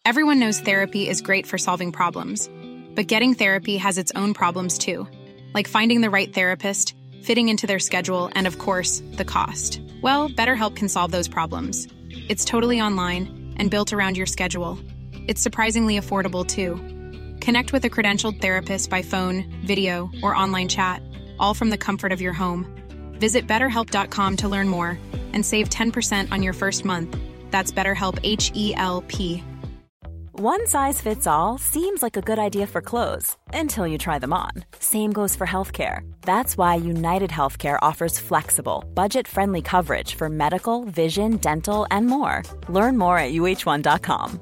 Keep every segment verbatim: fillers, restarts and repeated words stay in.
Everyone knows therapy is great for solving problems, but getting therapy has its own problems too, like finding the right therapist, fitting into their schedule, and of course, the cost. Well, BetterHelp can solve those problems. It's totally online and built around your schedule. It's surprisingly affordable too. Connect with a credentialed therapist by phone, video, or online chat, all from the comfort of your home. Visit better help dot com to learn more and save ten percent on your first month. That's BetterHelp, H E L P. One size fits all seems like a good idea for clothes until you try them on. Same goes for healthcare. That's why United Healthcare offers flexible, budget-friendly coverage for medical, vision, dental, and more. Learn more at U H one dot com.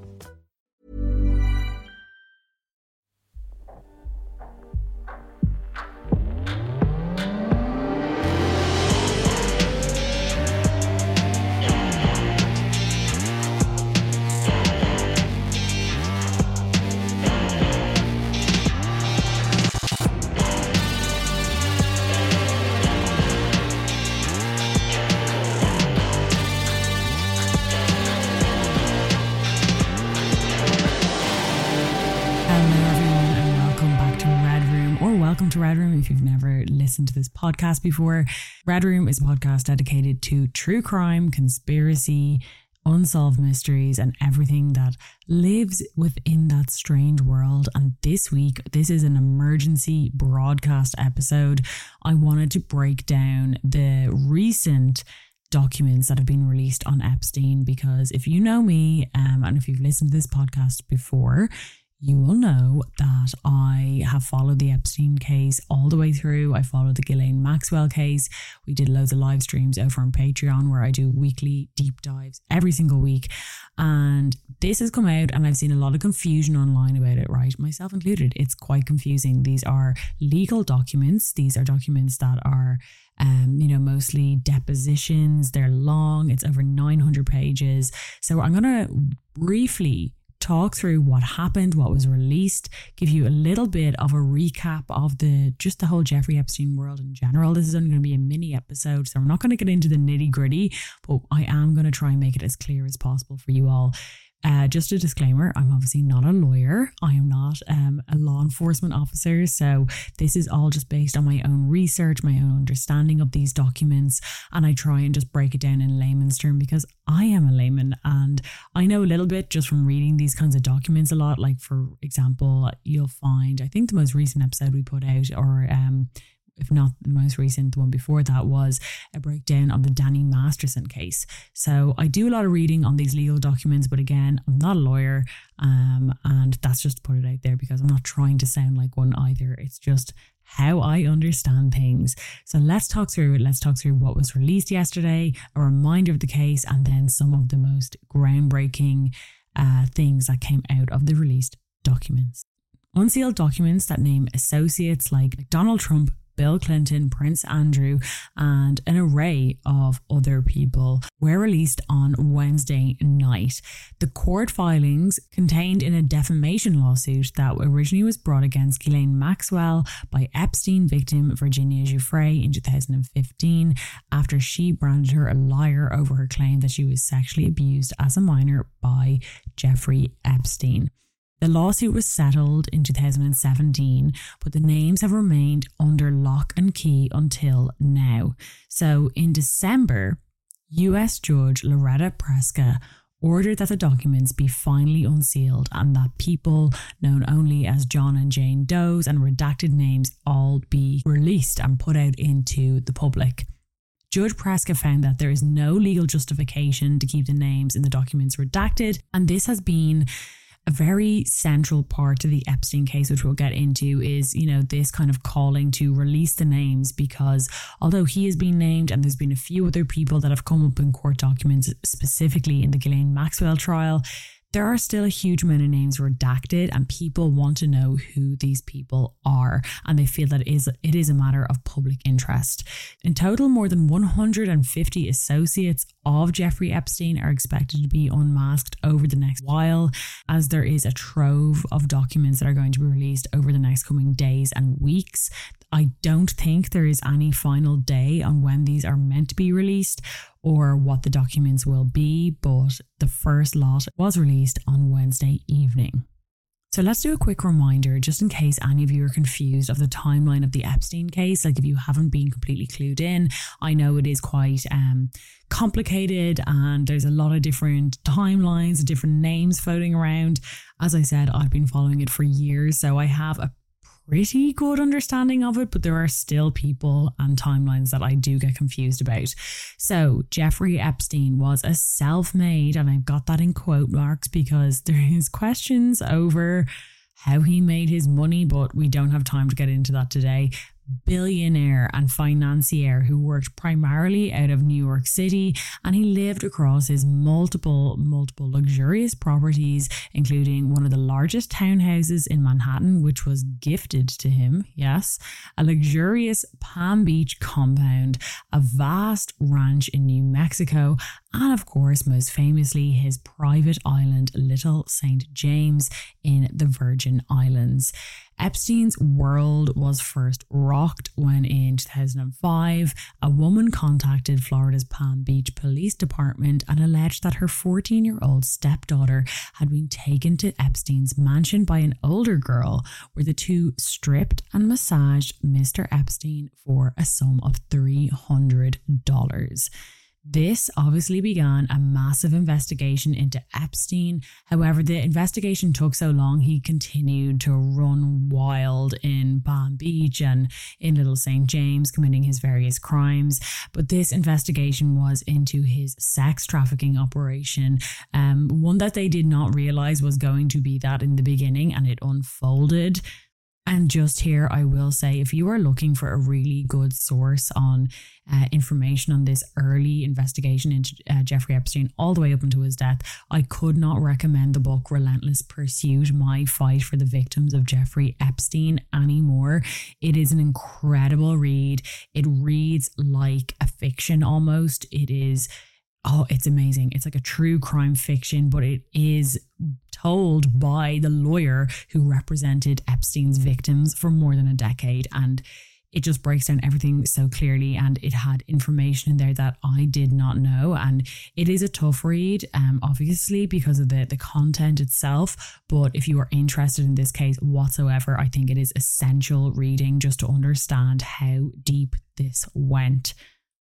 Welcome to Red Room. If you've never listened to this podcast before, Red Room is a podcast dedicated to true crime, conspiracy, unsolved mysteries, and everything that lives within that strange world. And this week, this is an emergency broadcast episode. I wanted to break down the recent documents that have been released on Epstein, because if you know me, um, and if you've listened to this podcast before, you will know that I have followed the Epstein case all the way through. I followed the Ghislaine Maxwell case. We did loads of live streams over on Patreon where I do weekly deep dives every single week. And this has come out and I've seen a lot of confusion online about it, right? Myself included. It's quite confusing. These are legal documents. These are documents that are, um, you know, mostly depositions. They're long. It's over nine hundred pages. So I'm going to briefly talk through what happened, what was released, give you a little bit of a recap of the just the whole Jeffrey Epstein world in general. This is only going to be a mini episode, so I'm not going to get into the nitty gritty, but I am going to try and make it as clear as possible for you all. Uh, just a disclaimer, I'm obviously not a lawyer. I am not um, a law enforcement officer. So this is all just based on my own research, my own understanding of these documents. And I try and just break it down in layman's term because I am a layman and I know a little bit just from reading these kinds of documents a lot. Like, for example, you'll find, I think the most recent episode we put out, or um, if not the most recent, the one before that, was a breakdown of the Danny Masterson case. So I do a lot of reading on these legal documents, but again, I'm not a lawyer, um, and that's just to put it out there because I'm not trying to sound like one either. It's just how I understand things. So let's talk through it. Let's talk through what was released yesterday, a reminder of the case, and then some of the most groundbreaking uh, things that came out of the released documents. Unsealed documents that name associates like Donald Trump, Bill Clinton, Prince Andrew, and an array of other people were released on Wednesday night. The court filings contained in a defamation lawsuit that originally was brought against Ghislaine Maxwell by Epstein victim Virginia Giuffre in two thousand fifteen after she branded her a liar over her claim that she was sexually abused as a minor by Jeffrey Epstein. The lawsuit was settled in two thousand seventeen, but the names have remained under lock and key until now. So in December, U S Judge Loretta Preska ordered that the documents be finally unsealed and that people known only as John and Jane Does and redacted names all be released and put out into the public. Judge Preska found that there is no legal justification to keep the names in the documents redacted, and this has been a very central part to the Epstein case, which we'll get into, is, you know, this kind of calling to release the names, because although he has been named and there's been a few other people that have come up in court documents, specifically in the Ghislaine Maxwell trial, there are still a huge amount of names redacted and people want to know who these people are, and they feel that it is, it is a matter of public interest. In total, more than one hundred fifty associates of Jeffrey Epstein are expected to be unmasked over the next while, as there is a trove of documents that are going to be released over the next coming days and weeks. I don't think there is any final day on when these are meant to be released or what the documents will be, but the first lot was released on Wednesday evening. So let's do a quick reminder, just in case any of you are confused, of the timeline of the Epstein case. Like if you haven't been completely clued in, I know it is quite um, complicated and there's a lot of different timelines, different names floating around. As I said, I've been following it for years, so I have a pretty good understanding of it, but there are still people and timelines that I do get confused about. So Jeffrey Epstein was a self-made, and I've got that in quote marks because there is questions over how he made his money, but we don't have time to get into that today. Billionaire and financier who worked primarily out of New York City, and he lived across his multiple, multiple luxurious properties, including one of the largest townhouses in Manhattan, which was gifted to him, yes, a luxurious Palm Beach compound, a vast ranch in New Mexico, and of course, most famously, his private island, Little Saint James in the Virgin Islands. Epstein's world was first rocked when in two thousand five, a woman contacted Florida's Palm Beach Police Department and alleged that her fourteen-year-old stepdaughter had been taken to Epstein's mansion by an older girl, where the two stripped and massaged Mister Epstein for a sum of three hundred dollars. This obviously began a massive investigation into Epstein. However, the investigation took so long, he continued to run wild in Palm Beach and in Little Saint James, committing his various crimes. But this investigation was into his sex trafficking operation, um, one that they did not realize was going to be that in the beginning, and it unfolded. And just here, I will say, if you are looking for a really good source on uh, information on this early investigation into uh, Jeffrey Epstein all the way up until his death, I could not recommend the book Relentless Pursuit, My Fight for the Victims of Jeffrey Epstein anymore. It is an incredible read. It reads like a fiction almost. It is... Oh, it's amazing. It's like a true crime fiction, but it is told by the lawyer who represented Epstein's victims for more than a decade. And it just breaks down everything so clearly. And it had information in there that I did not know. And it is a tough read, um, obviously, because of the, the content itself. But if you are interested in this case whatsoever, I think it is essential reading just to understand how deep this went.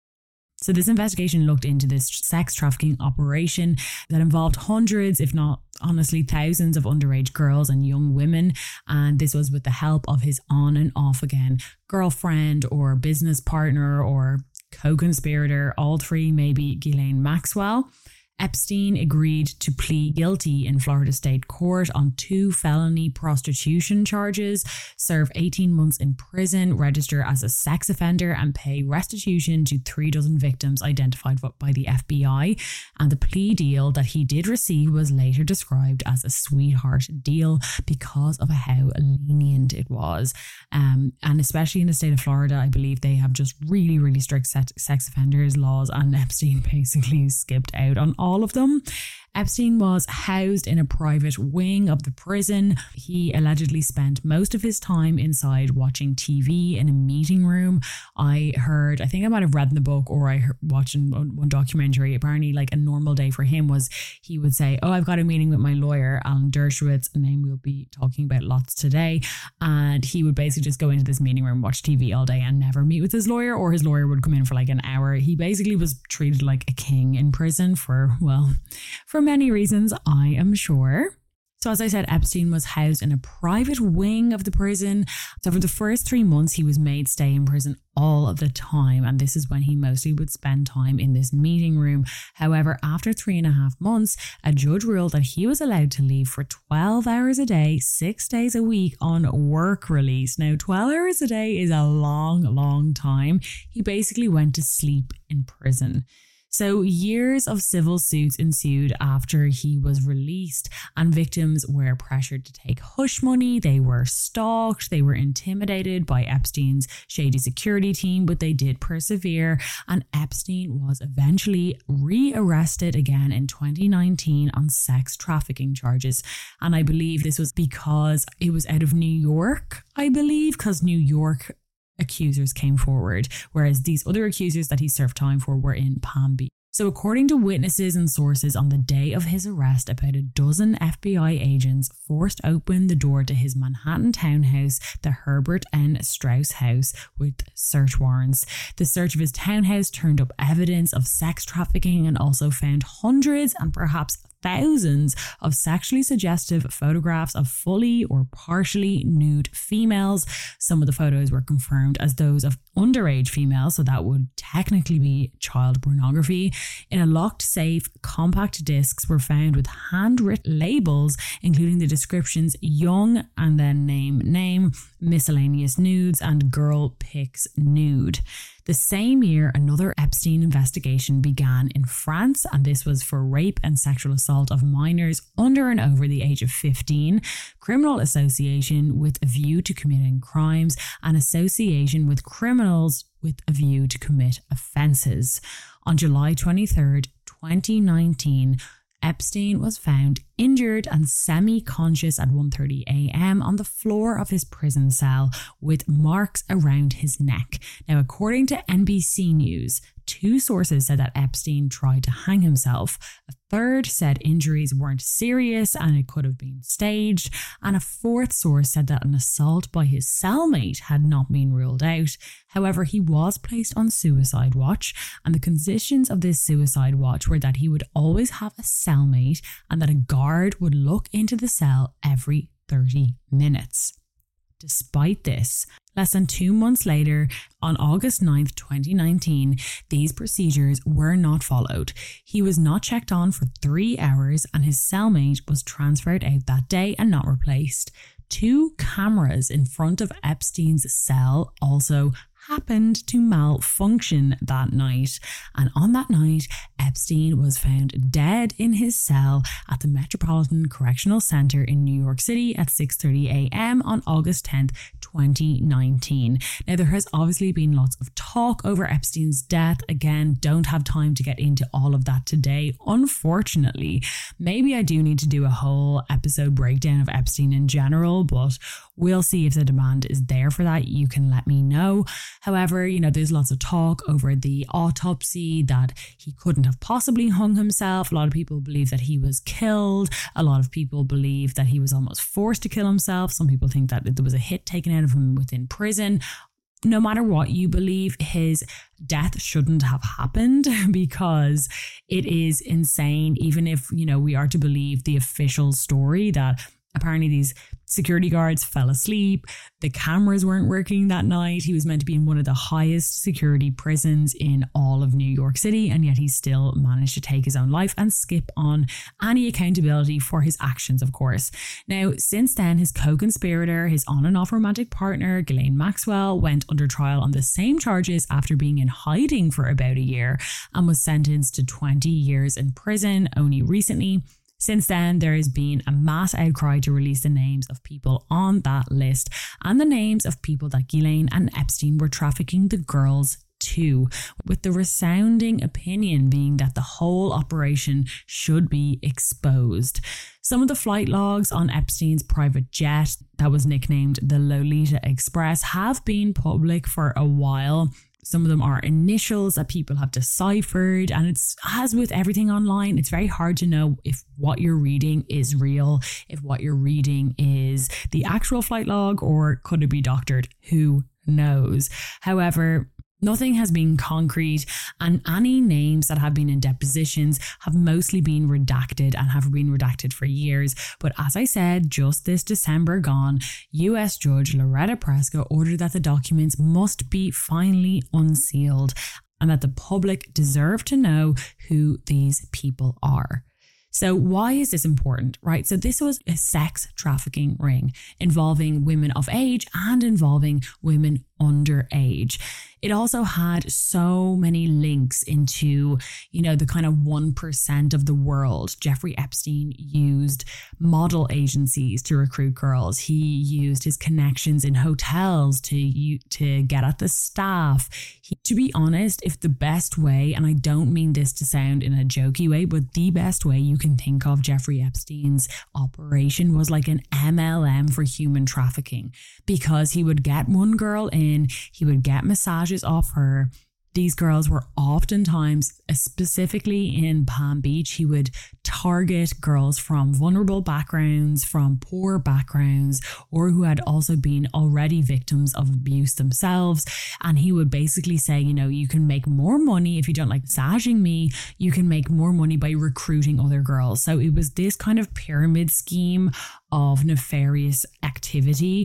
So this investigation looked into this sex trafficking operation that involved hundreds, if not honestly thousands of underage girls and young women. And this was with the help of his on and off again girlfriend or business partner or co-conspirator, all three, maybe Ghislaine Maxwell. Epstein agreed to plead guilty in Florida State Court on two felony prostitution charges, serve eighteen months in prison, register as a sex offender, and pay restitution to three dozen victims identified by the F B I. And the plea deal that he did receive was later described as a sweetheart deal because of how lenient it was. Um, and especially in the state of Florida, I believe they have just really, really strict sex offenders laws, and Epstein basically skipped out on all all of them. Epstein was housed in a private wing of the prison. He allegedly spent most of his time inside watching T V in a meeting room. I heard, I think I might have read in the book or I heard, watched in one documentary, apparently like a normal day for him was he would say, oh, I've got a meeting with my lawyer, Alan Dershowitz, a name we'll be talking about lots today. And he would basically just go into this meeting room, watch T V all day and never meet with his lawyer, or his lawyer would come in for like an hour. He basically was treated like a king in prison for, well, for many reasons, I am sure. So as I said, Epstein was housed in a private wing of the prison. So for the first three months, he was made stay in prison all of the time. And this is when he mostly would spend time in this meeting room. However, after three and a half months, a judge ruled that he was allowed to leave for twelve hours a day, six days a week on work release. Now, twelve hours a day is a long, long time. He basically went to sleep in prison. So years of civil suits ensued after he was released, and victims were pressured to take hush money. They were stalked. They were intimidated by Epstein's shady security team, but they did persevere. And Epstein was eventually re-arrested again in twenty nineteen on sex trafficking charges. And I believe this was because it was out of New York, I believe, because New York accusers came forward, whereas these other accusers that he served time for were in Palm Beach. So according to witnesses and sources, on the day of his arrest, about a dozen F B I agents forced open the door to his Manhattan townhouse, the Herbert N. Strauss house, with search warrants. The search of his townhouse turned up evidence of sex trafficking and also found hundreds and perhaps thousands of sexually suggestive photographs of fully or partially nude females. Some of the photos were confirmed as those of underage females, so that would technically be child pornography. In a locked safe, compact discs were found with handwritten labels, including the descriptions young and then name name, miscellaneous nudes, and girl pics nude. The same year, another Epstein investigation began in France, and this was for rape and sexual assault of minors under and over the age of fifteen, criminal association with a view to committing crimes, and association with criminals with a view to commit offences. On July twenty-third, twenty nineteen, Epstein was found injured and semi-conscious at one thirty a.m. on the floor of his prison cell with marks around his neck. Now, according to N B C News, two sources said that Epstein tried to hang himself. A third said injuries weren't serious and it could have been staged. And a fourth source said that an assault by his cellmate had not been ruled out. However, he was placed on suicide watch, and the conditions of this suicide watch were that he would always have a cellmate and that a guard would look into the cell every thirty minutes. Despite this, less than two months later, on August ninth, twenty nineteen, these procedures were not followed. He was not checked on for three hours and his cellmate was transferred out that day and not replaced. Two cameras in front of Epstein's cell also happened to malfunction that night. And on that night, Epstein was found dead in his cell at the Metropolitan Correctional Center in New York City at six thirty a.m. on August tenth, twenty nineteen. Now, there has obviously been lots of talk over Epstein's death. Again, don't have time to get into all of that today, unfortunately. Maybe I do need to do a whole episode breakdown of Epstein in general, but we'll see if the demand is there for that. You can let me know. However, you know, there's lots of talk over the autopsy that he couldn't have possibly hung himself. A lot of people believe that he was killed. A lot of people believe that he was almost forced to kill himself. Some people think that there was a hit taken out of him within prison. No matter what you believe, his death shouldn't have happened because it is insane. Even if, you know, we are to believe the official story that apparently these security guards fell asleep, the cameras weren't working that night. He was meant to be in one of the highest security prisons in all of New York City, and yet he still managed to take his own life and skip on any accountability for his actions, of course. Now, since then, his co-conspirator, his on and off romantic partner, Ghislaine Maxwell, went under trial on the same charges after being in hiding for about a year and was sentenced to twenty years in prison only recently. Since then, there has been a mass outcry to release the names of people on that list and the names of people that Ghislaine and Epstein were trafficking the girls to, with the resounding opinion being that the whole operation should be exposed. Some of the flight logs on Epstein's private jet that was nicknamed the Lolita Express have been public for a while. Some of them are initials that people have deciphered, and it's, as with everything online, it's very hard to know if what you're reading is real, if what you're reading is the actual flight log, or could it be doctored? Who knows? However, nothing has been concrete, and any names that have been in depositions have mostly been redacted and have been redacted for years. But as I said, just this December gone, U S Judge Loretta Preska ordered that the documents must be finally unsealed and that the public deserve to know who these people are. So why is this important, right? So this was a sex trafficking ring involving women of age and involving women underage. It also had so many links into, you know, the kind of one percent of the world. Jeffrey Epstein used model agencies to recruit girls. He used his connections in hotels to, to get at the staff. He, to be honest, if the best way, and I don't mean this to sound in a jokey way, but the best way you can think of Jeffrey Epstein's operation was like an M L M for human trafficking, because he would get one girl in women. He would get massages off her. These girls were oftentimes, specifically in Palm Beach, he would target girls from vulnerable backgrounds, from poor backgrounds, or who had also been already victims of abuse themselves. And he would basically say, you know, you can make more money if you don't like massaging me. You can make more money by recruiting other girls. So it was this kind of pyramid scheme of nefarious activity.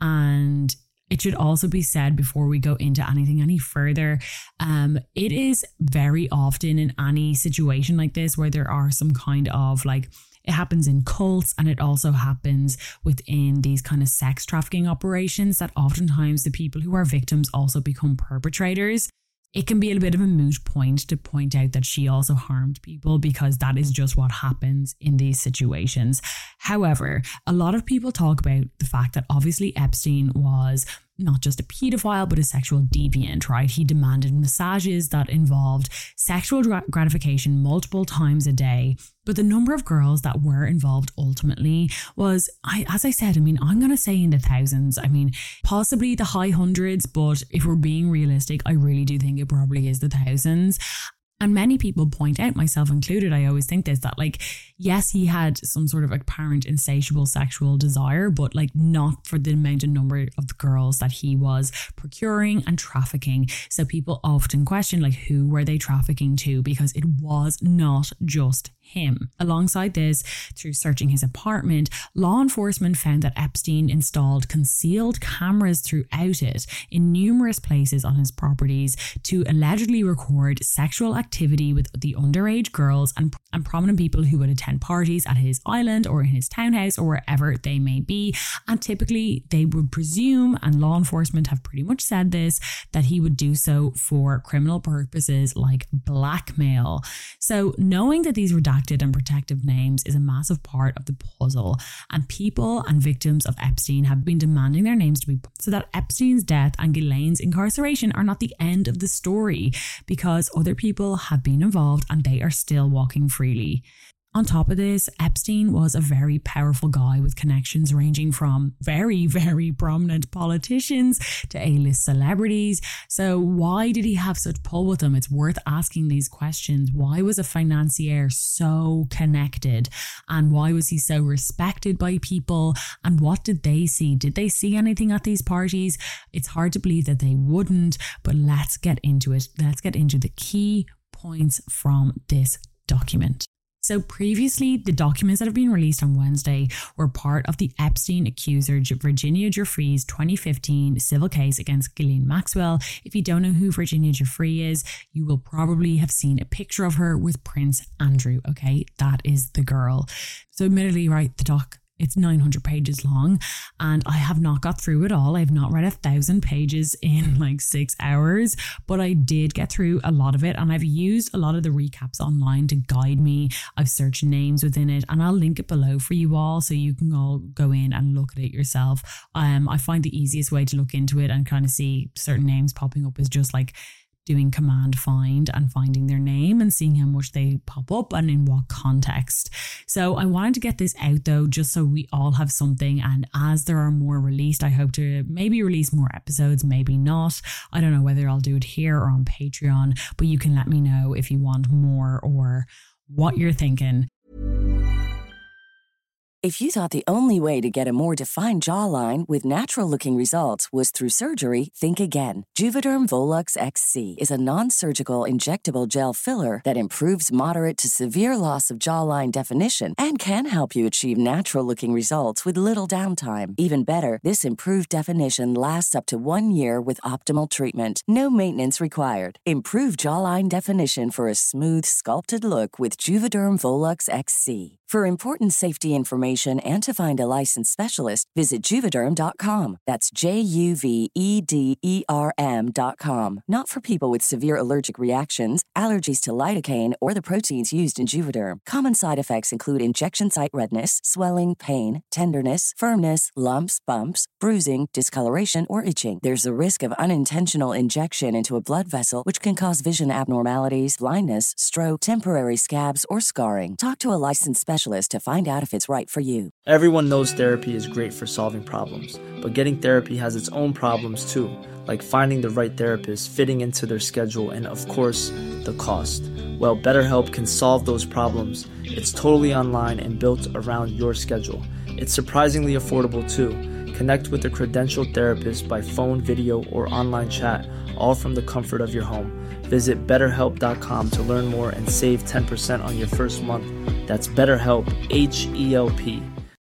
And it should also be said before we go into anything any further, um, it is very often in any situation like this where there are some kind of like, it happens in cults and it also happens within these kind of sex trafficking operations that oftentimes the people who are victims also become perpetrators. It can be a bit of a moot point to point out that she also harmed people because that is just what happens in these situations. However, a lot of people talk about the fact that obviously Epstein was not just a paedophile, but a sexual deviant, right? He demanded massages that involved sexual gratification multiple times a day. But the number of girls that were involved ultimately was, I, as I said, I mean, I'm going to say in the thousands. I mean, possibly the high hundreds, but if we're being realistic, I really do think it probably is the thousands. And many people point out, myself included, I always think this, that like, yes, he had some sort of apparent insatiable sexual desire, but like not for the amount and number of the girls that he was procuring and trafficking. So people often question, like, who were they trafficking to? Because it was not just him. Alongside this, through searching his apartment, law enforcement found that Epstein installed concealed cameras throughout it in numerous places on his properties to allegedly record sexual activity with the underage girls and, and prominent people who would attend parties at his island or in his townhouse or wherever they may be. And typically they would presume, and law enforcement have pretty much said this, that he would do so for criminal purposes like blackmail. So knowing that these redacted and protective names is a massive part of the puzzle, and people and victims of Epstein have been demanding their names to be put so that Epstein's death and Ghislaine's incarceration are not the end of the story, because other people have been involved and they are still walking freely. On top of this, Epstein was a very powerful guy with connections ranging from very, very prominent politicians to A-list celebrities. So why did he have such pull with them? It's worth asking these questions. Why was a financier so connected? And why was he so respected by people? And what did they see? Did they see anything at these parties? It's hard to believe that they wouldn't, but let's get into it. Let's get into the key points from this document. So previously, the documents that have been released on Wednesday were part of the Epstein accuser Virginia Giuffre's twenty fifteen civil case against Ghislaine Maxwell. If you don't know who Virginia Giuffre is, you will probably have seen a picture of her with Prince Andrew. Okay, that is the girl. So admittedly, right, the doc, it's nine hundred pages long and I have not got through it all. I have not read a thousand pages in like six hours, but I did get through a lot of it, and I've used a lot of the recaps online to guide me. I've searched names within it and I'll link it below for you all so you can all go in and look at it yourself. Um, I find the easiest way to look into it and kind of see certain names popping up is just like doing command find and finding their name and seeing how much they pop up and in what context. So I wanted to get this out though, just so we all have something. And as there are more released, I hope to maybe release more episodes, maybe not. I don't know whether I'll do it here or on Patreon, but you can let me know if you want more or what you're thinking. If you thought the only way to get a more defined jawline with natural-looking results was through surgery, think again. Juvederm Volux X C is a non-surgical injectable gel filler that improves moderate to severe loss of jawline definition and can help you achieve natural-looking results with little downtime. Even better, this improved definition lasts up to one year with optimal treatment. No maintenance required. Improve jawline definition for a smooth, sculpted look with Juvederm Volux X C. For important safety information and to find a licensed specialist, visit Juvederm dot com. That's J U V E D E R M dot com. Not for people with severe allergic reactions, allergies to lidocaine, or the proteins used in Juvederm. Common side effects include injection site redness, swelling, pain, tenderness, firmness, lumps, bumps, bruising, discoloration, or itching. There's a risk of unintentional injection into a blood vessel, which can cause vision abnormalities, blindness, stroke, temporary scabs, or scarring. Talk to a licensed specialist to find out if it's right for you. Everyone knows therapy is great for solving problems, but getting therapy has its own problems too, like finding the right therapist, fitting into their schedule, and of course, the cost. Well, BetterHelp can solve those problems. It's totally online and built around your schedule. It's surprisingly affordable too. Connect with a credentialed therapist by phone, video, or online chat, all from the comfort of your home. Visit better help dot com to learn more and save ten percent on your first month. That's BetterHelp, H E L P.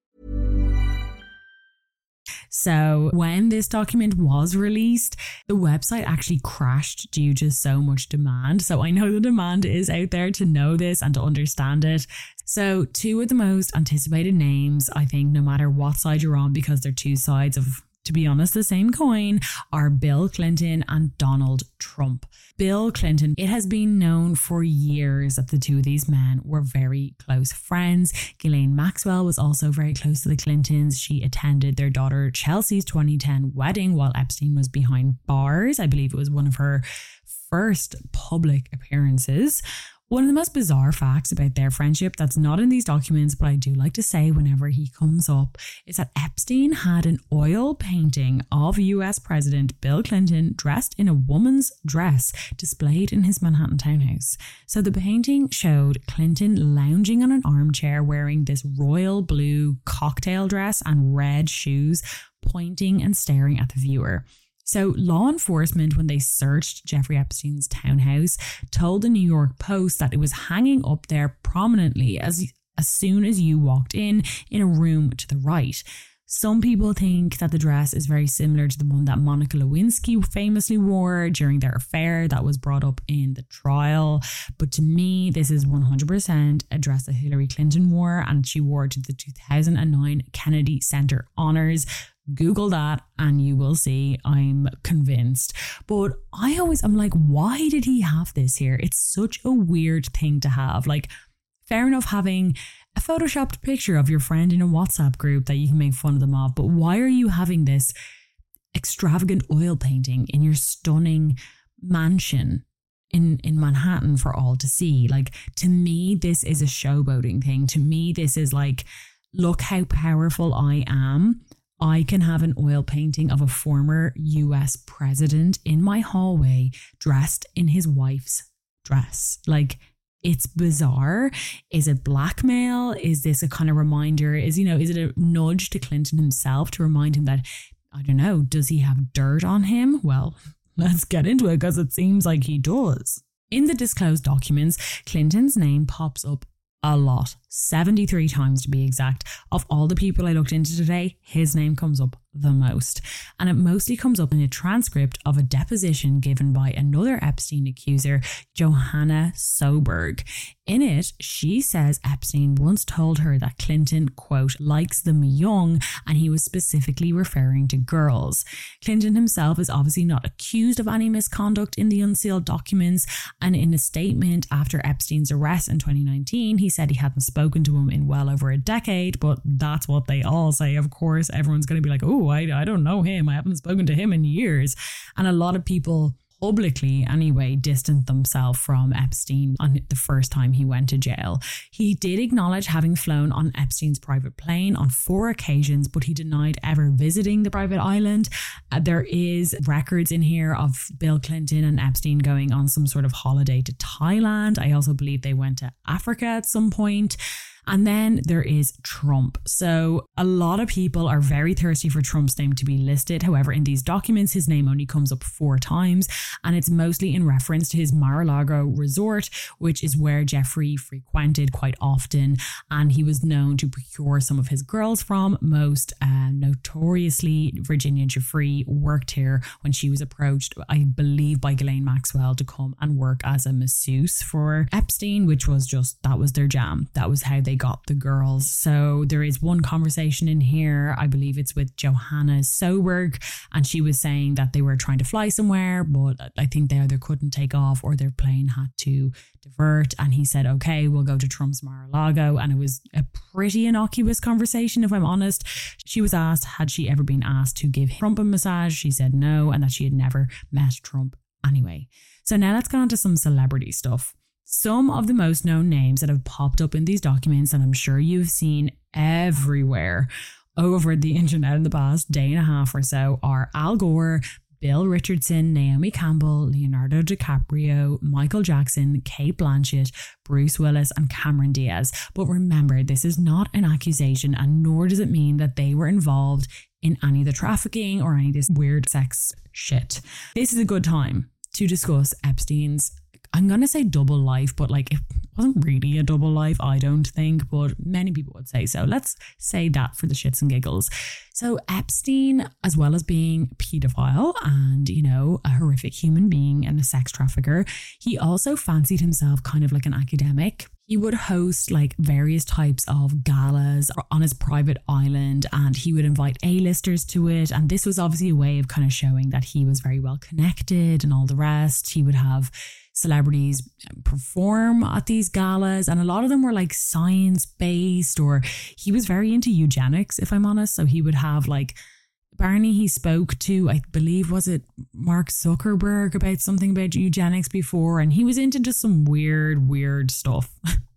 So when this document was released, the website actually crashed due to so much demand. So I know the demand is out there to know this and to understand it. So two of the most anticipated names, I think, no matter what side you're on, because they're two sides of, to be honest, the same coin, are Bill Clinton and Donald Trump. Bill Clinton, it has been known for years that the two of these men were very close friends. Ghislaine Maxwell was also very close to the Clintons. She attended their daughter Chelsea's twenty ten wedding while Epstein was behind bars. I believe it was one of her first public appearances. One of the most bizarre facts about their friendship that's not in these documents, but I do like to say whenever he comes up, is that Epstein had an oil painting of U S President Bill Clinton dressed in a woman's dress displayed in his Manhattan townhouse. So the painting showed Clinton lounging on an armchair wearing this royal blue cocktail dress and red shoes, pointing and staring at the viewer. So law enforcement, when they searched Jeffrey Epstein's townhouse, told the New York Post that it was hanging up there prominently as, as soon as you walked in, in a room to the right. Some people think that the dress is very similar to the one that Monica Lewinsky famously wore during their affair that was brought up in the trial. But to me, this is one hundred percent a dress that Hillary Clinton wore, and she wore to the two thousand nine Kennedy Center honors. Google that and you will see. I'm convinced. But I always, I'm like, why did he have this here? It's such a weird thing to have. Like, fair enough having a photoshopped picture of your friend in a WhatsApp group that you can make fun of them of, but why are you having this extravagant oil painting in your stunning mansion in, in Manhattan for all to see? Like, to me, this is a showboating thing. To me, this is like, look how powerful I am. I can have an oil painting of a former U S president in my hallway dressed in his wife's dress. Like, it's bizarre. Is it blackmail? Is this a kind of reminder? Is, you know, is it a nudge to Clinton himself to remind him that, I don't know, does he have dirt on him? Well, let's get into it because it seems like he does. In the disclosed documents, Clinton's name pops up a lot, seventy-three times to be exact. Of all the people I looked into today, his name comes up the most. And it mostly comes up in a transcript of a deposition given by another Epstein accuser, Johanna Soberg. In it, she says Epstein once told her that Clinton, quote, likes them young, and he was specifically referring to girls. Clinton himself is obviously not accused of any misconduct in the unsealed documents, and in a statement after Epstein's arrest in twenty nineteen, he said he hadn't spoken to him in well over a decade, but that's what they all say. Of course, everyone's going to be like, oh, I, I don't know him. I haven't spoken to him in years. And a lot of people publicly anyway distanced themselves from Epstein on the first time he went to jail. He did acknowledge having flown on Epstein's private plane on four occasions, but he denied ever visiting the private island. Uh, there is records in here of Bill Clinton and Epstein going on some sort of holiday to Thailand. I also believe they went to Africa at some point. And then there is Trump. So a lot of people are very thirsty for Trump's name to be listed. However, in these documents, his name only comes up four times, and it's mostly in reference to his Mar-a-Lago resort, which is where Jeffrey frequented quite often. And he was known to procure some of his girls from. Most uh, notoriously, Virginia Giuffre worked here when she was approached, I believe, by Ghislaine Maxwell to come and work as a masseuse for Epstein, which was just, that was their jam. That was how they got the girls. So there is one conversation in here, I believe it's with Johanna Soberg, and she was saying that they were trying to fly somewhere, but I think they either couldn't take off or their plane had to divert, and he said, okay, we'll go to Trump's Mar-a-Lago. And it was a pretty innocuous conversation, if I'm honest. She was asked, had she ever been asked to give Trump a massage? She said no, and that she had never met Trump anyway. So now let's go on to some celebrity stuff. Some of the most known names that have popped up in these documents, and I'm sure you've seen everywhere over the internet in the past day and a half or so, are Al Gore, Bill Richardson, Naomi Campbell, Leonardo DiCaprio, Michael Jackson, Cate Blanchett, Bruce Willis, and Cameron Diaz. But remember, this is not an accusation, and nor does it mean that they were involved in any of the trafficking or any of this weird sex shit. This is a good time to discuss Epstein's, I'm going to say double life, but like it wasn't really a double life, I don't think, but many people would say so. Let's say that for the shits and giggles. So Epstein, as well as being a paedophile and, you know, a horrific human being and a sex trafficker, he also fancied himself kind of like an academic. He would host like various types of galas on his private island, and he would invite A-listers to it. And this was obviously a way of kind of showing that he was very well connected and all the rest. He would have celebrities perform at these galas, and a lot of them were like science-based, or he was very into eugenics, if I'm honest. So he would have like, apparently he spoke to, I believe, was it Mark Zuckerberg about something about eugenics before, and he was into just some weird, weird stuff.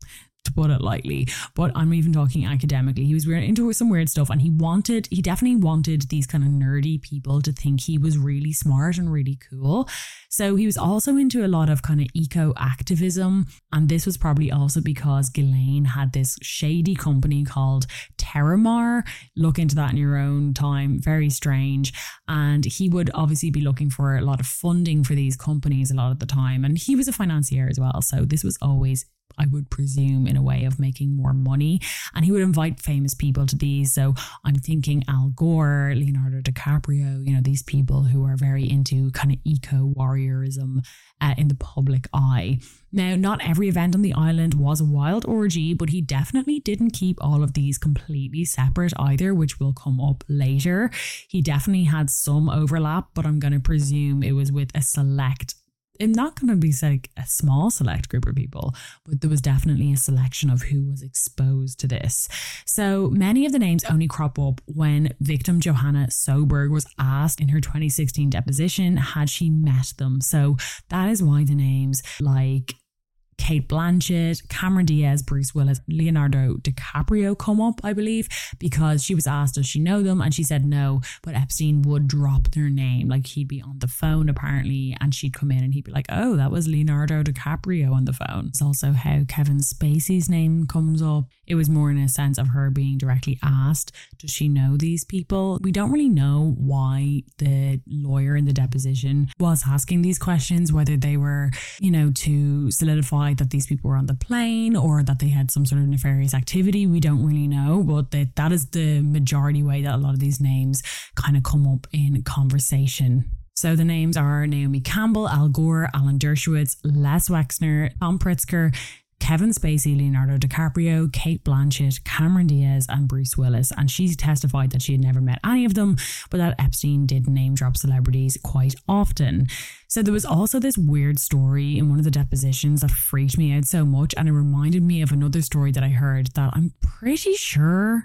To put it lightly, but I'm even talking academically. He was into some weird stuff, and he wanted, he definitely wanted these kind of nerdy people to think he was really smart and really cool. So he was also into a lot of kind of eco activism, and this was probably also because Ghislaine had this shady company called Terramar. Look into that in your own time. Very strange. And he would obviously be looking for a lot of funding for these companies a lot of the time, and he was a financier as well. So this was always, I would presume, in a way of making more money. And he would invite famous people to these. So I'm thinking Al Gore, Leonardo DiCaprio, you know, these people who are very into kind of eco-warriorism uh, in the public eye. Now, not every event on the island was a wild orgy, but he definitely didn't keep all of these completely separate either, which will come up later. He definitely had some overlap, but I'm going to presume it was with a select, I'm not going to be like a small select group of people, but there was definitely a selection of who was exposed to this. So many of the names only crop up when victim Johanna Soberg was asked in her twenty sixteen deposition, had she met them? So that is why the names like Cate Blanchett, Cameron Diaz, Bruce Willis, Leonardo DiCaprio come up, I believe, because she was asked, does she know them? And she said no, but Epstein would drop their name. Like he'd be on the phone apparently, and she'd come in and he'd be like, oh, that was Leonardo DiCaprio on the phone. It's also how Kevin Spacey's name comes up. It was more in a sense of her being directly asked, does she know these people? We don't really know why the lawyer in the deposition was asking these questions, whether they were, you know, to solidify that these people were on the plane or that they had some sort of nefarious activity. We don't really know, but that, that is the majority way that a lot of these names kind of come up in conversation. So the names are Naomi Campbell, Al Gore, Alan Dershowitz, Les Wexner, Tom Pritzker, Kevin Spacey, Leonardo DiCaprio, Cate Blanchett, Cameron Diaz, and Bruce Willis. And she testified that she had never met any of them, but that Epstein did name drop celebrities quite often. So there was also this weird story in one of the depositions that freaked me out so much, and it reminded me of another story that I heard that I'm pretty sure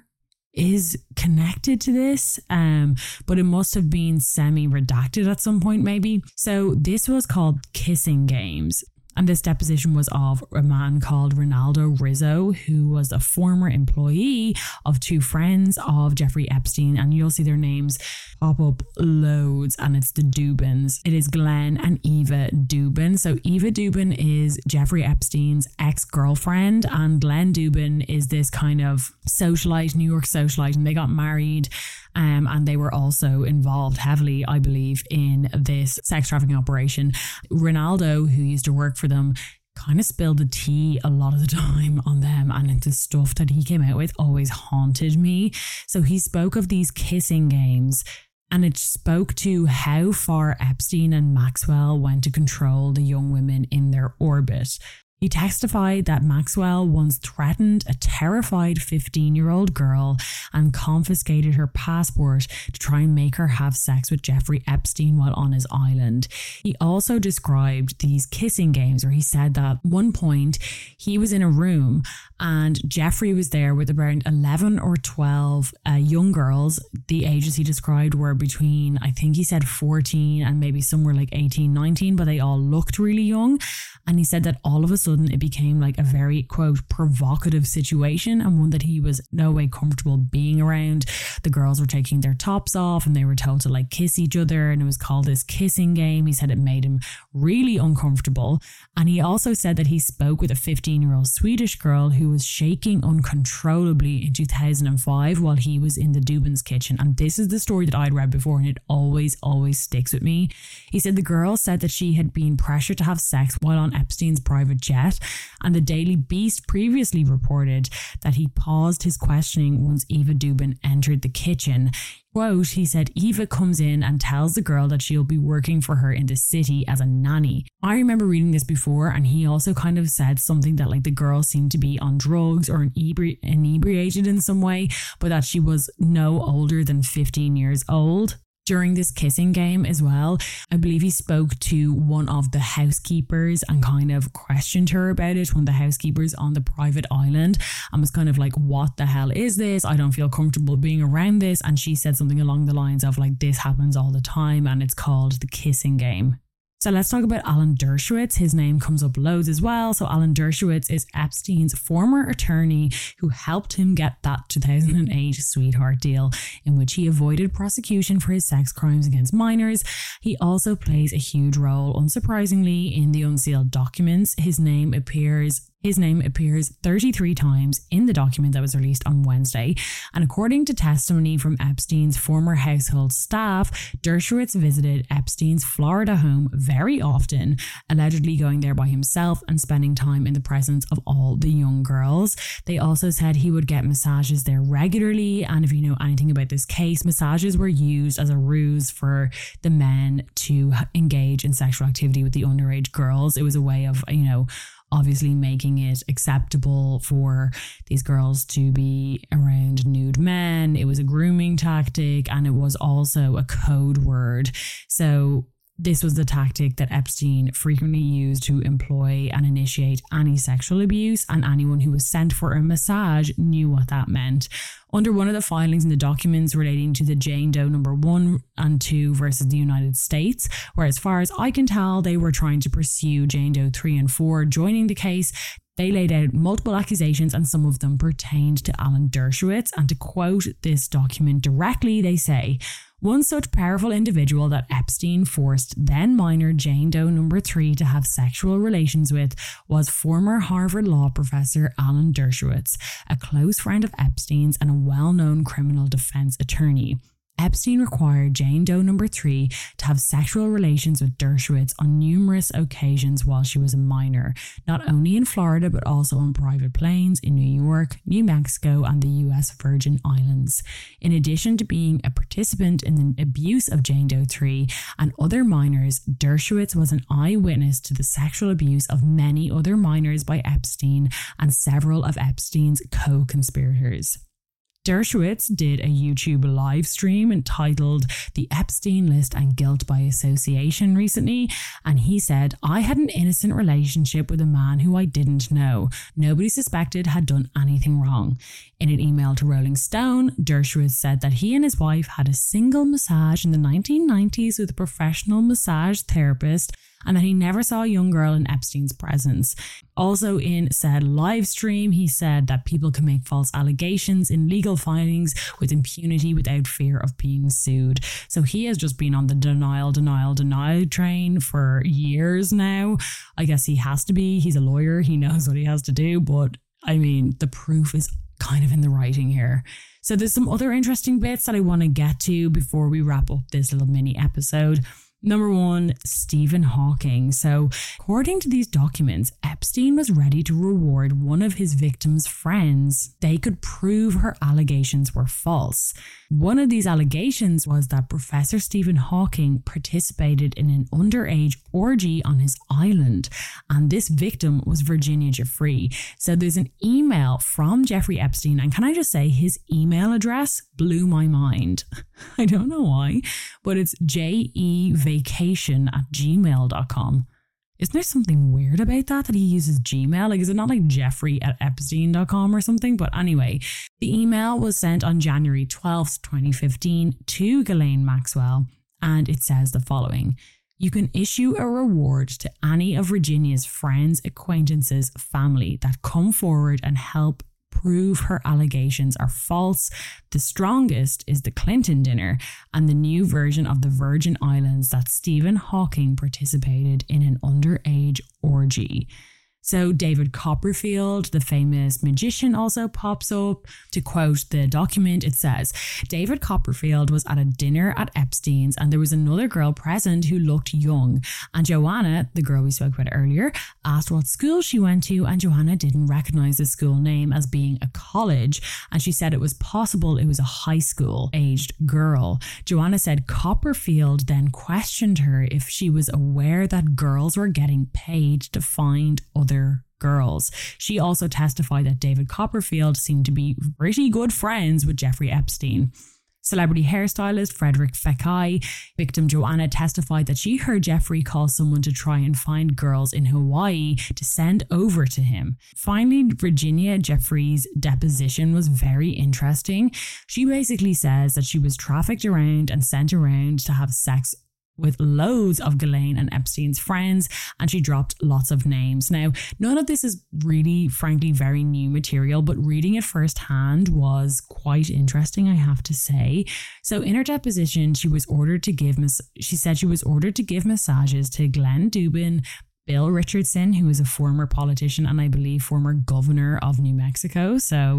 is connected to this, um, but it must have been semi-redacted at some point maybe. So this was called Kissing Games. And this deposition was of a man called Ronaldo Rizzo, who was a former employee of two friends of Jeffrey Epstein. And you'll see their names pop up loads, and it's the Dubins. It is Glenn and Eva Dubin. So Eva Dubin is Jeffrey Epstein's ex-girlfriend, and Glenn Dubin is this kind of socialite, New York socialite, and they got married. Um, and they were also involved heavily, I believe, in this sex trafficking operation. Ronaldo, who used to work for them, kind of spilled the tea a lot of the time on them, and the stuff that he came out with always haunted me. So he spoke of these kissing games, and it spoke to how far Epstein and Maxwell went to control the young women in their orbit. He testified that Maxwell once threatened a terrified fifteen-year-old girl and confiscated her passport to try and make her have sex with Jeffrey Epstein while on his island. He also described these kissing games where he said that at one point he was in a room And Jeffrey was there with around eleven or twelve uh, young girls. The ages he described were between, I think he said fourteen and maybe some were like eighteen, nineteen, but they all looked really young. And he said that all of a sudden it became like a very, quote, provocative situation, and one that he was no way comfortable being around. The girls were taking their tops off and they were told to like kiss each other, and it was called this kissing game. He said it made him really uncomfortable. And he also said that he spoke with a fifteen year old Swedish girl who was shaking uncontrollably in two thousand five while he was in the Dubin's kitchen. And this is the story that I'd read before, and it always, always sticks with me. He said the girl said that she had been pressured to have sex while on Epstein's private jet, and the Daily Beast previously reported that he paused his questioning once Eva Dubin entered the kitchen. Quote, he said Eva comes in and tells the girl that she'll be working for her in the city as a nanny. I remember reading this before, and he also kind of said something that like the girl seemed to be on drugs or inebri- inebriated in some way, but that she was no older than fifteen years old. During this kissing game as well, I believe he spoke to one of the housekeepers and kind of questioned her about it, one of the housekeepers on the private island, and was kind of like, what the hell is this? I don't feel comfortable being around this. And she said something along the lines of like, this happens all the time and it's called the kissing game. So let's talk about Alan Dershowitz. His name comes up loads as well. So Alan Dershowitz is Epstein's former attorney who helped him get that two thousand eight sweetheart deal in which he avoided prosecution for his sex crimes against minors. He also plays a huge role, unsurprisingly, in the unsealed documents. His name appears His name appears thirty-three times in the document that was released on Wednesday. And according to testimony from Epstein's former household staff, Dershowitz visited Epstein's Florida home very often, allegedly going there by himself and spending time in the presence of all the young girls. They also said he would get massages there regularly. And if you know anything about this case, massages were used as a ruse for the men to engage in sexual activity with the underage girls. It was a way of, you know, obviously making it acceptable for these girls to be around nude men. It was a grooming tactic, and it was also a code word. So this was the tactic that Epstein frequently used to employ and initiate any sexual abuse, and anyone who was sent for a massage knew what that meant. Under one of the filings in the documents relating to the Jane Doe number one and two versus the United States, where as far as I can tell, they were trying to pursue Jane Doe three and four joining the case, they laid out multiple accusations and some of them pertained to Alan Dershowitz. And to quote this document directly, they say, one such powerful individual that Epstein forced then minor Jane Doe number three to have sexual relations with was former Harvard law professor Alan Dershowitz, a close friend of Epstein's and a well-known criminal defense attorney. Epstein required Jane Doe number three to have sexual relations with Dershowitz on numerous occasions while she was a minor, not only in Florida but also on private planes in New York, New Mexico and the U S Virgin Islands. In addition to being a participant in the abuse of Jane Doe three and other minors, Dershowitz was an eyewitness to the sexual abuse of many other minors by Epstein and several of Epstein's co-conspirators. Dershowitz did a YouTube live stream entitled The Epstein List and Guilt by Association recently, and he said, I had an innocent relationship with a man who I didn't know. Nobody suspected had done anything wrong. In an email to Rolling Stone, Dershowitz said that he and his wife had a single massage in the nineteen nineties with a professional massage therapist, and that he never saw a young girl in Epstein's presence. Also in said live stream, he said that people can make false allegations in legal filings with impunity without fear of being sued. So he has just been on the denial, denial, denial train for years now. I guess he has to be. He's a lawyer. He knows what he has to do. But I mean, the proof is kind of in the writing here. So there's some other interesting bits that I want to get to before we wrap up this little mini episode. Number one, Stephen Hawking. So according to these documents, Epstein was ready to reward one of his victim's friends. They could prove her allegations were false. One of these allegations was that Professor Stephen Hawking participated in an underage orgy on his island, and this victim was Virginia Giuffre. So there's an email from Jeffrey Epstein, and can I just say his email address blew my mind. I don't know why, but it's J E vacation at gmail dot com. Isn't there something weird about that, that he uses Gmail? Like, is it not like Jeffrey at Epstein dot com or something? But anyway, the email was sent on January twelfth, twenty fifteen to Ghislaine Maxwell, and it says the following. You can issue a reward to any of Virginia's friends, acquaintances, family that come forward and help prove her allegations are false. The strongest is the Clinton dinner and the new version of the Virgin Islands that Stephen Hawking participated in an underage orgy. So David Copperfield, the famous magician, also pops up. To quote the document, it says, David Copperfield was at a dinner at Epstein's and there was another girl present who looked young. And Joanna, the girl we spoke about earlier, asked what school she went to, and Joanna didn't recognize the school name as being a college. And she said it was possible it was a high school aged girl. Joanna said Copperfield then questioned her if she was aware that girls were getting paid to find other girls. She also testified that David Copperfield seemed to be pretty good friends with Jeffrey Epstein. Celebrity hairstylist Frederick Fekkai, victim Joanna, testified that she heard Jeffrey call someone to try and find girls in Hawaii to send over to him. Finally, Virginia Jeffrey's deposition was very interesting. She basically says that she was trafficked around and sent around to have sex with loads of Ghislaine and Epstein's friends, and she dropped lots of names. Now, none of this is really, frankly, very new material, but reading it firsthand was quite interesting, I have to say. So in her deposition, she was ordered to give, mas- she said she was ordered to give massages to Glenn Dubin, Bill Richardson, who is a former politician and I believe former governor of New Mexico. So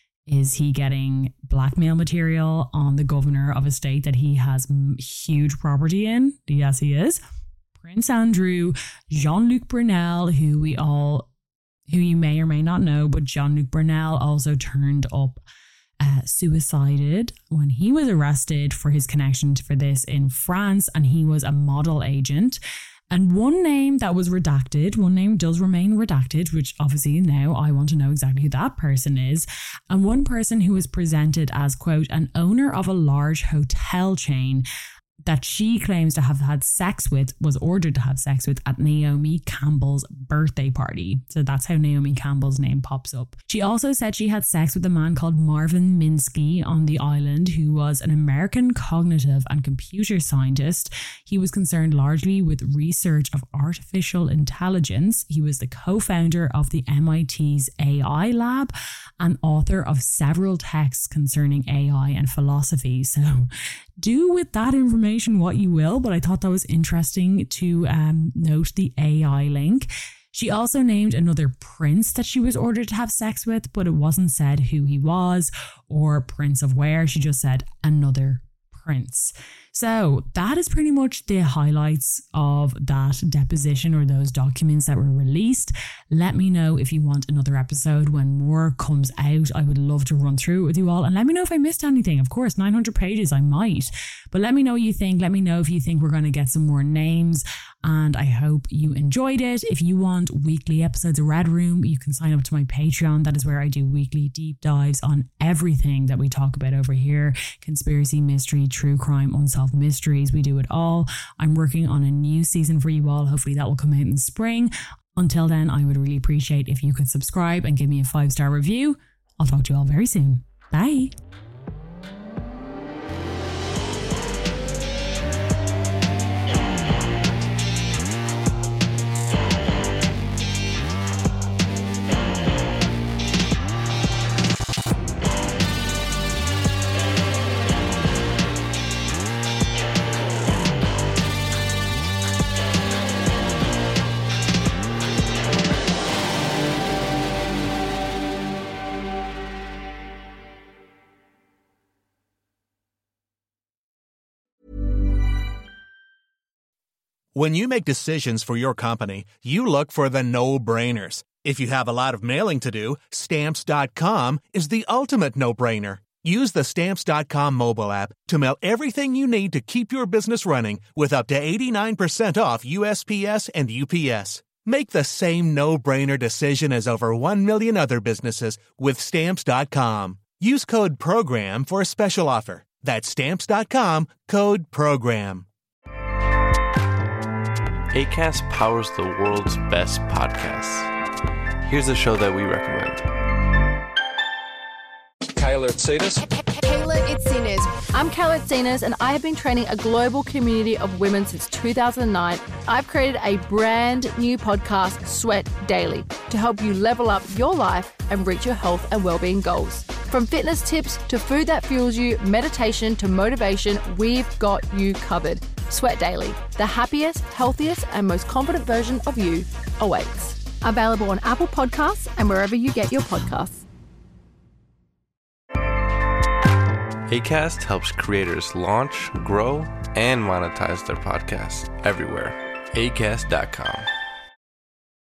is he getting blackmail material on the governor of a state that he has huge property in? Yes, he is. Prince Andrew, Jean-Luc Brunel, who we all, who you may or may not know, but Jean-Luc Brunel also turned up uh, suicided when he was arrested for his connection for this in France, and he was a model agent. And one name that was redacted, one name does remain redacted, which obviously now I want to know exactly who that person is. And one person who was presented as, quote, an owner of a large hotel chain that she claims to have had sex with, was ordered to have sex with at Naomi Campbell's birthday party. So that's how Naomi Campbell's name pops up. She also said she had sex with a man called Marvin Minsky on the island, who was an American cognitive and computer scientist. He was concerned largely with research of artificial intelligence. He was the co-founder of the M I T's A I lab and author of several texts concerning A I and philosophy. So do with that information what you will, but I thought that was interesting to um, note the A I link. She also named another prince that she was ordered to have sex with, but it wasn't said who he was or prince of where. She just said another prince. So that is pretty much the highlights of that deposition or those documents that were released. Let me know if you want another episode when more comes out. I would love to run through it with you all, and let me know if I missed anything. Of course, nine hundred pages, I might. But let me know what you think. Let me know if you think we're going to get some more names, and I hope you enjoyed it. If you want weekly episodes of Red Room, you can sign up to my Patreon. That is where I do weekly deep dives on everything that we talk about over here. Conspiracy, mystery, true crime, unsolved mysteries. We do it all. I'm working on a new season for you all. Hopefully that will come out in the spring. Until then, I would really appreciate if you could subscribe and give me a five-star review. I'll talk to you all very soon. Bye. When you make decisions for your company, you look for the no-brainers. If you have a lot of mailing to do, Stamps dot com is the ultimate no-brainer. Use the Stamps dot com mobile app to mail everything you need to keep your business running with up to eighty-nine percent off U S P S and U P S. Make the same no-brainer decision as over one million other businesses with Stamps dot com. Use code PROGRAM for a special offer. That's Stamps dot com, code PROGRAM. Acast powers the world's best podcasts. Here's a show that we recommend. Kayla Itsinas. Kayla Itsinas. I'm Kayla Itsinas, and I have been training a global community of women since two thousand nine. I've created a brand new podcast, Sweat Daily, to help you level up your life and reach your health and well-being goals. From fitness tips to food that fuels you, meditation to motivation, we've got you covered. Sweat Daily, the happiest, healthiest, and most confident version of you awaits. Available on Apple Podcasts and wherever you get your podcasts. Acast helps creators launch, grow, and monetize their podcasts everywhere. acast dot com.